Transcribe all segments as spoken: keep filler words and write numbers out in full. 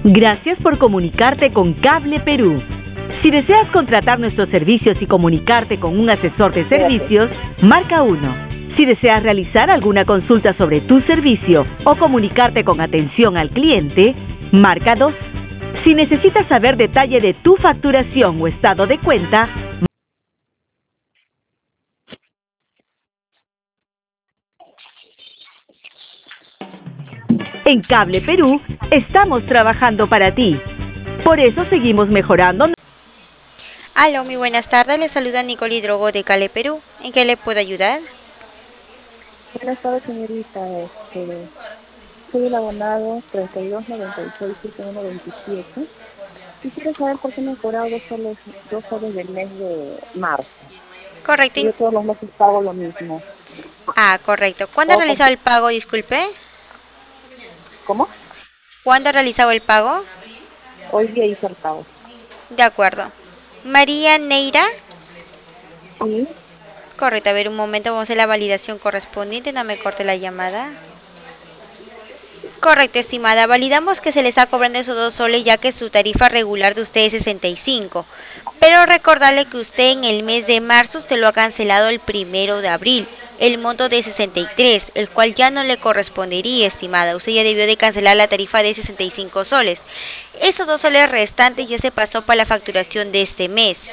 Gracias por comunicarte con Cable Perú. Si deseas contratar nuestros servicios y comunicarte con un asesor de servicios, marca uno. Si deseas realizar alguna consulta sobre tu servicio o comunicarte con atención al cliente, marca dos. Si necesitas saber detalle de tu facturación o estado de cuenta, en Cable Perú estamos trabajando para ti. Por eso seguimos mejorando. Aló, muy buenas tardes. Le saluda Nicole Hidrogo de Cable Perú. ¿En qué le puedo ayudar? Buenas tardes, señorita. Este, soy el abonado treinta y dos noventa y seis setenta y uno veintisiete. Quisiera saber por qué me han cobrado dos soles, dos soles del mes de marzo. Correcto. Yo todos los meses pago lo mismo. Ah, correcto. ¿Cuándo ha ¿Puedo realizado comp- el pago? Disculpe. ¿Cómo? ¿Cuándo ha realizado el pago? Hoy día hice el pago. De acuerdo. María Neira. Sí, Correcto. A ver, un momento. Vamos a hacer la validación correspondiente. No me corte la llamada. Correcto, estimada. Validamos que se le está cobrando esos dos soles ya que su tarifa regular de usted es sesenta y cinco. Pero recordarle que usted en el mes de marzo usted lo ha cancelado el primero de abril, el monto de sesenta y tres, el cual ya no le correspondería, estimada. Usted ya debió de cancelar la tarifa de sesenta y cinco soles. Esos dos soles restantes ya se pasó para la facturación de este mes.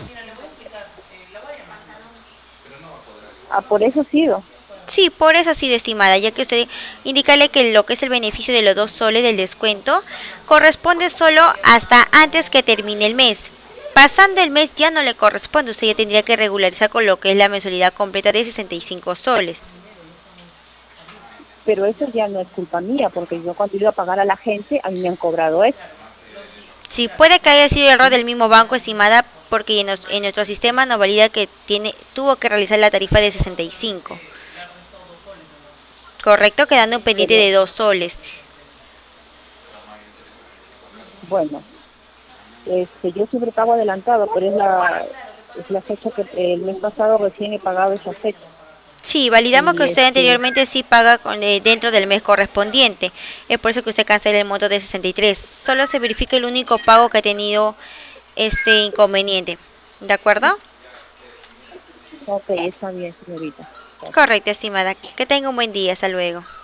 ah, por eso ha sido. Sí, por eso ha sido, estimada, ya que usted indicarle que lo que es el beneficio de los dos soles del descuento corresponde solo hasta antes que termine el mes. Pasando el mes ya no le corresponde, usted ya tendría que regularizar con lo que es la mensualidad completa de sesenta y cinco soles. Pero eso ya no es culpa mía, porque yo cuando iba a pagar a la gente, a mí me han cobrado eso. Sí, puede que haya sido error del mismo banco, estimada, porque en, nos, en nuestro sistema nos valida que tiene, tuvo que realizar la tarifa de sesenta y cinco. Correcto, quedando un pendiente Pero, de dos soles. bueno, este, yo siempre pago adelantado, pero es la, es la fecha que el mes pasado recién he pagado esa fecha. Sí, validamos que Y usted este, anteriormente sí paga con, eh, dentro del mes correspondiente. Es por eso que usted cancela el monto de sesenta y tres. Solo se verifica el único pago que ha tenido este inconveniente. ¿De acuerdo? ok, está bien, señorita. Correcto, estimada. Que tenga un buen día. Hasta luego.